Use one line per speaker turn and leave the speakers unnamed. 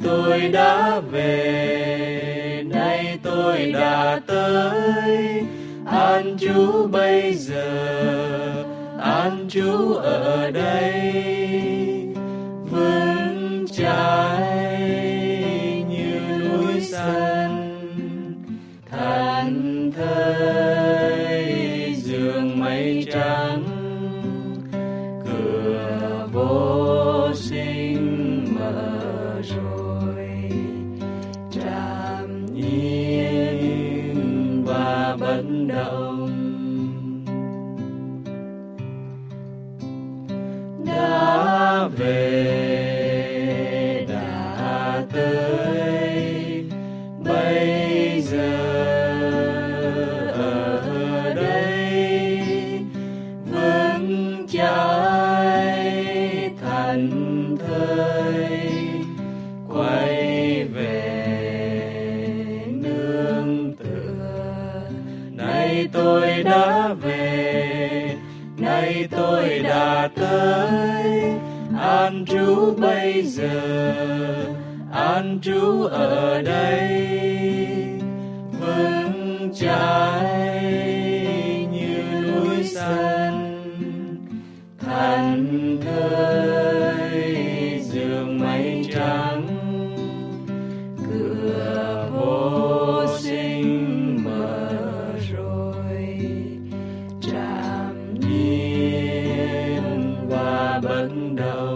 tôi đã về, nay tôi đã tới. An Trú bây giờ, an trú ở đây, vững chãi như núi xanh, thảnh thơi giường mây trắng. Cửa vô sinh mở rồi, trạm yên và bất động. Đã về, đã tới, bây giờ ở đây, vững chãi thảnh thơi, quay về nương tựa. Nay tôi đã về, nay tôi đã tới. An trú bây giờ, an trú ở đây, vững chãi như núi xanh, thảnh thơi giường mây trắng. Cửa vô sinh mở rồi, trạm yên và bất động.